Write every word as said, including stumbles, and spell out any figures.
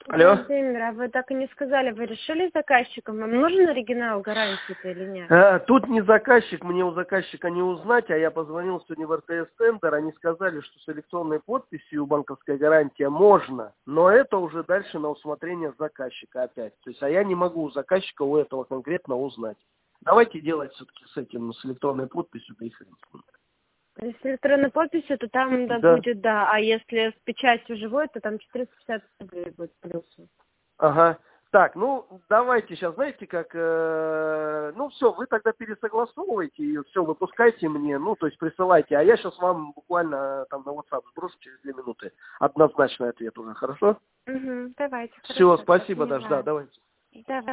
Алло. Владимир, а вы так и не сказали, вы решили с заказчиком, вам нужен оригинал гарантии-то или нет? А, тут не заказчик, мне у заказчика не узнать, а я позвонил сегодня в эр тэ эс-центр, они сказали, что с электронной подписью банковская гарантия можно, но это уже дальше на усмотрение заказчика опять. То есть, а я не могу у заказчика у этого конкретно узнать. Давайте делать все-таки с этим, с электронной подписью, да и хрен с ним. Если с электронной подписью, то там да, Да. будет, да, а если с печатью живой, то там четыреста пятьдесят рублей будет плюсом. Ага. Так, ну, давайте сейчас, знаете, как, э, ну, все, вы тогда пересогласовываете и все, выпускайте мне, ну, то есть присылайте, а я сейчас вам буквально там на WhatsApp сброшу через две минуты однозначный ответ уже, хорошо? Угу, давайте. Все, Хорошо, спасибо, поняла. Даш, да, давайте. Давай.